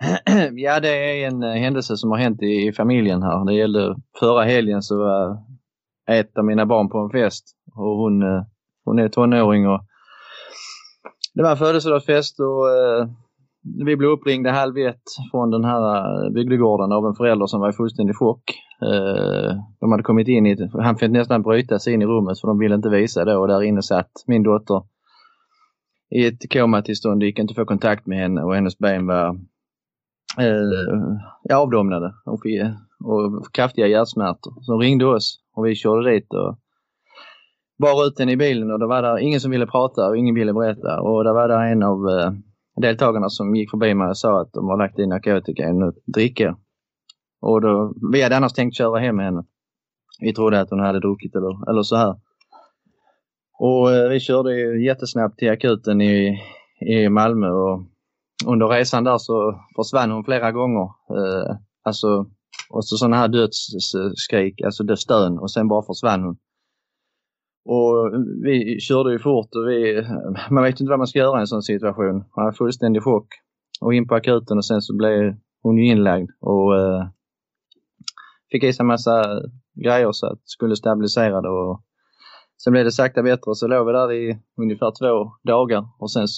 Ja, det är en händelse som har hänt i familjen här. Det gällde förra helgen, så var ett av mina barn på en fest. Och hon är tonåring och det var en födelsedagsfest och vi blev uppringda 12:30 från den här bygdegården av en förälder som var i fullständig chock. De hade kommit in han fick nästan bryta sig in i rummet för de ville inte visa det, och där inne satt min dotter i ett komatillstånd. Det gick inte att få kontakt med henne och hennes ben var avdomnade och kraftiga hjärtsmärtor. Så ringde oss och vi körde dit och bar ut den i bilen, och det var där ingen som ville prata och ingen ville berätta, och det var där en av deltagarna som gick förbi mig och sa att de har lagt in narkotika i något dricka. Och då, vi hade annars tänkt köra hem med henne. Vi trodde att hon hade druckit eller så här. Och vi körde jättesnabbt till akuten i Malmö, och under resan där så försvann hon flera gånger. Och så sådana här dödsskrik, alltså dödsstön, och sen bara försvann hon. Och vi körde ju fort och man vet inte vad man ska göra i en sån situation. Man var fullständig chock. Och in på akuten, och sen så blev hon ju inlagd och fick i sig en massa grejer så att det skulle stabilisera det. Och sen blev det sakta bättre, och så låg vi där i ungefär 2 dagar. Och sen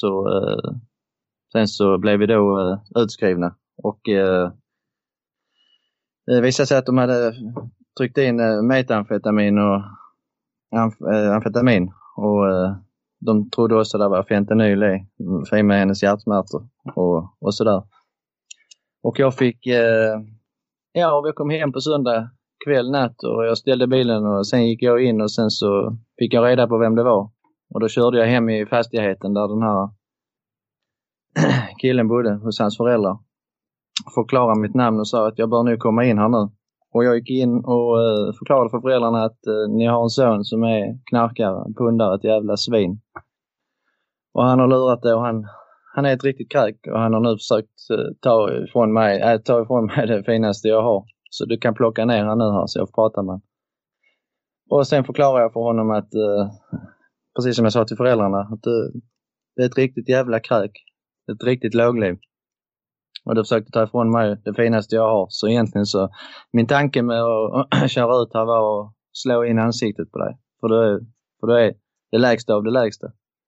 så blev vi då utskrivna. Och det visade sig att de hade tryckt in metamfetamin och amfetamin, och de trodde också att det var fentanyl i med hennes hjärtsmärtor och sådär. Och jag fick vi kom hem på söndag kväll natt, och jag ställde bilen och sen gick jag in, och sen så fick jag reda på vem det var, och då körde jag hem i fastigheten där den här killen bodde hos hans föräldrar, förklarade mitt namn och sa att jag bör nu komma in här nu. Och jag gick in och förklarade för föräldrarna att ni har en son som är knarkare, pundare, ett jävla svin. Och han har lurat det, och han är ett riktigt kräk, och han har nu försökt ta ifrån mig det finaste jag har. Så du kan plocka ner han nu här så jag får prata med honom. Och sen förklarar jag för honom att, precis som jag sa till föräldrarna, att det är ett riktigt jävla kräk. Ett riktigt lågliv. Och då försökte ta ifrån mig det finaste jag har. Så egentligen så, min tanke med att köra ut här var att slå in ansiktet på dig. För då är det lägsta av det lägsta.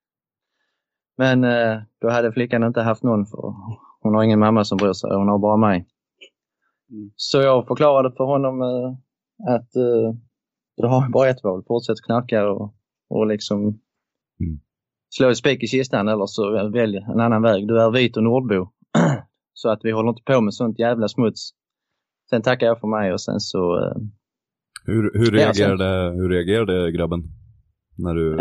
Men då hade flickan inte haft någon, för hon har ingen mamma som bryr sig. Hon har bara mig. Så jag förklarade för honom att du har bara ett val. Fortsätt knarka och liksom slå ett spik i kistan, eller så välj en annan väg. Du är vit och nordbo. Så att vi håller inte på med sånt jävla smuts. Sen tackar jag för mig, och sen så... Hur reagerade grabben? När du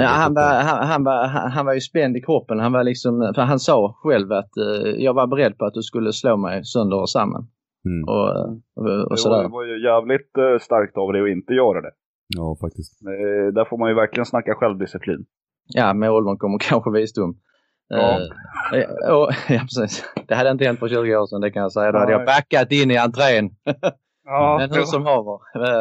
han var ju spänd i kroppen. Han var liksom, för han sa själv att jag var beredd på att du skulle slå mig sönder och samman. Och sådär. Det var ju jävligt starkt av dig att inte göra det. Ja, faktiskt. Där får man ju verkligen snacka självdisciplin. Ja, med åldern kommer kanske visdom. Ja. Ja, precis. Det hade inte hänt för 20 år sedan, det kan jag säga. Då hade jag backat in i entrén. Ja, men hur som haver.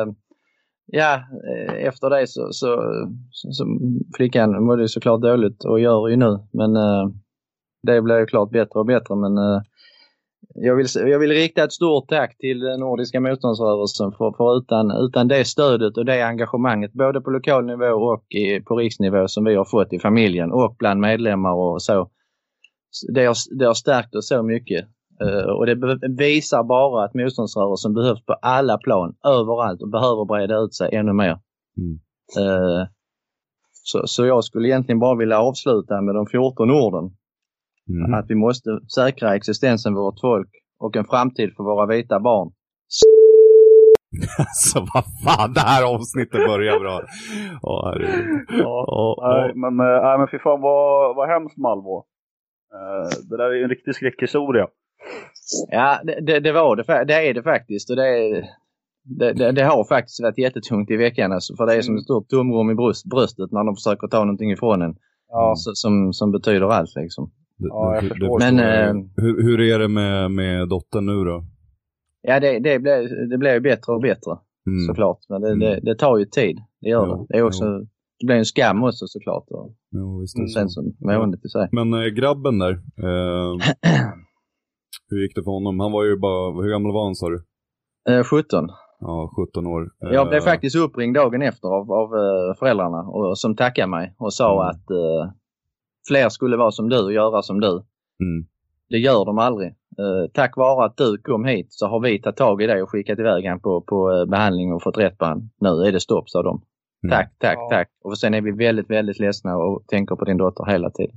Efter det så flickan mådde ju såklart dåligt, och gör ju nu. Men det blev ju klart bättre och bättre. Men jag vill rikta ett stort tack till Nordiska motståndsrörelsen för utan det stödet och det engagemanget både på lokal nivå och på riksnivå som vi har fått i familjen och bland medlemmar och så. Det har stärkt oss så mycket. Och det visar bara att motståndsrörelsen behövs på alla plan, överallt, och behöver breda ut sig ännu mer. Så jag skulle egentligen bara vilja avsluta med de 14 orden. Att vi måste säkra existensen för vårt folk och en framtid för våra vita barn. Så vad fan, det här avsnittet börjar bra. Men fy fan vad hemskt, Malmö. Det där är ju en riktig skräckhistoria. Ja, det var det. Det är det faktiskt. Och det har faktiskt varit jättetungt i veckan. Alltså, för det är som ett stort tomrum i bröstet när de försöker ta någonting ifrån en. Ja. Som betyder allt liksom. Hur är det med dottern nu då? Ja, det blir ju bättre och bättre. Såklart. Men det tar ju tid. Det gör det. Det är också... Det blir en skam också såklart. Jo, visst. Sen som måendet i sig. Men grabben där. Hur gick det för honom? Han var ju bara, hur gammal var han sa du? 17. Ja, 17 år. Jag blev faktiskt uppringd dagen efter av föräldrarna som tackade mig och sa att fler skulle vara som du och göra som du. Mm. Det gör de aldrig. Tack vare att du kom hit så har vi tagit tag i det och skickat iväg han på behandling och fått rätt på han. Nu är det stopp, sa de. Tack. Och sen är vi väldigt, väldigt ledsna och tänker på din dotter hela tiden.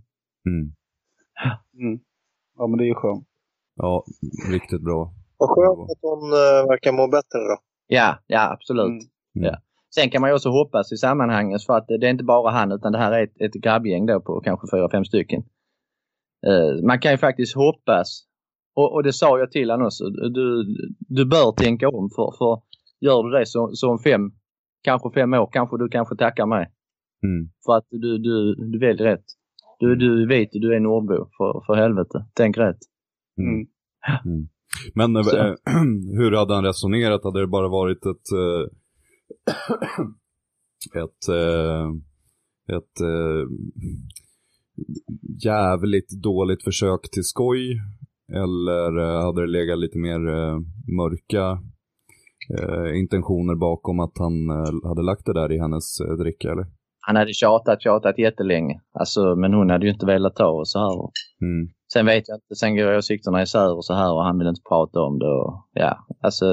Ja, men det är ju skönt. Ja, riktigt bra. Vad skönt att hon verkar må bättre då. Ja, absolut. Ja. Sen kan man ju också hoppas i sammanhanget för att det är inte bara han utan det här är ett grabbgäng då på kanske 4-5 stycken. Man kan ju faktiskt hoppas och det sa jag till honom också. Du bör tänka om för gör du det så om 5 år kanske du tackar mig. För att du väljer rätt. Du vet du är nordbo för helvete. Tänk rätt. Men hur hade han resonerat? Hade det bara varit ett jävligt dåligt försök till skoj? Eller hade det legat lite mer mörka intentioner bakom att han hade lagt det där i hennes dricka, eller? Han hade tjatat jättelänge. Alltså, men hon hade ju inte velat ta och så här. Sen vet jag inte. Sen går åsikterna isär och så här och han vill inte prata om det. Och, ja, alltså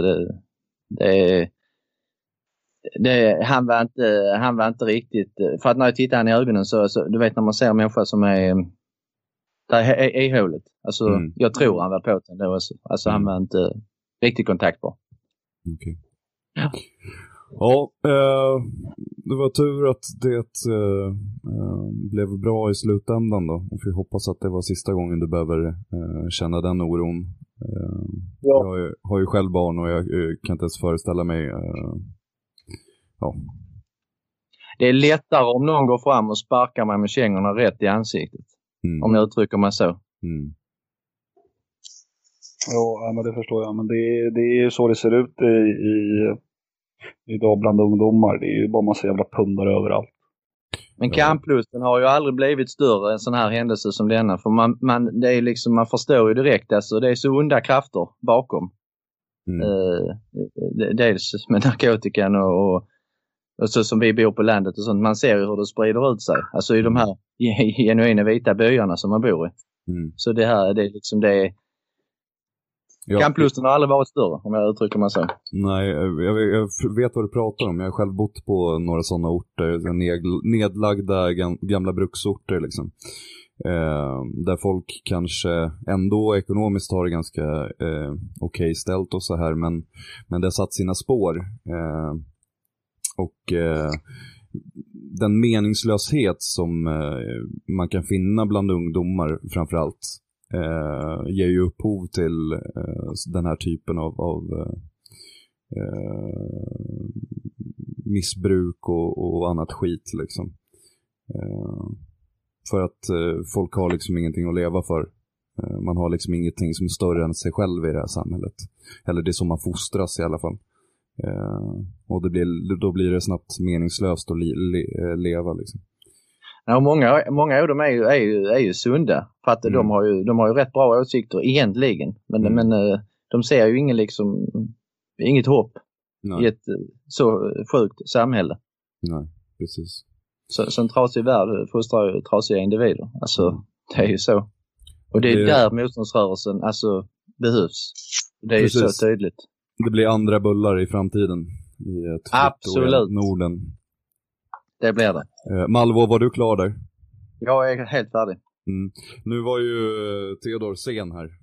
han var inte riktigt... För att när jag tittar han i ögonen så du vet när man ser en människa som är... Där är hålet. Alltså, jag tror han var på den då också. Alltså, han var inte riktigt kontaktbar. Okej. Ja, det var tur att det blev bra i slutändan då. Och vi hoppas att det var sista gången du behöver känna den oron. Jag har ju själv barn och jag kan inte ens föreställa mig. Ja. Det är lättare om någon går fram och sparkar mig med kängorna rätt i ansiktet. Om jag uttrycker mig så. Ja, men det förstår jag. Men det är ju så det ser ut idag bland ungdomar. Det är ju bara massa jävla pundar överallt. Men kamplusten har ju aldrig blivit större än sån här händelse som denna. För det är liksom, man förstår ju direkt. Alltså, det är så onda krafter bakom. Dels med narkotikan och så som vi bor på landet och sånt. Man ser ju hur det sprider ut sig. Alltså i de här genuina vita byarna som man bor i. Så det här, det är liksom det. Kamplusten har aldrig varit större, om jag uttrycker mig så. Nej, jag vet vad du pratar om. Jag har själv bott på några sådana orter. Nedlagda gamla bruksorter liksom. Där folk kanske ändå ekonomiskt har det ganska okej ställt och så här. Men det har satt sina spår. Och den meningslöshet som man kan finna bland ungdomar framförallt ger ju upphov till den här typen av missbruk och annat skit liksom. För att folk har liksom ingenting att leva för. Man har liksom ingenting som är större än sig själv i det här samhället. Eller det som man fostras i alla fall. Och då blir det snabbt meningslöst att leva liksom. Ja, många av dem är ju sunda för att de har ju rätt bra åsikter egentligen men de ser ju inget hopp i ett så sjukt samhälle. Nej, precis. Så en trasig värld fostrar ju trasiga individer. Alltså det är ju så. Och det är där motståndsrörelsen alltså behövs. Det är precis. Ju så tydligt. Det blir andra bullar i framtiden i ett absolut Norden. Det blir det. Malvo, var du klar där? Jag är helt färdig. Nu var ju Theodor sen här.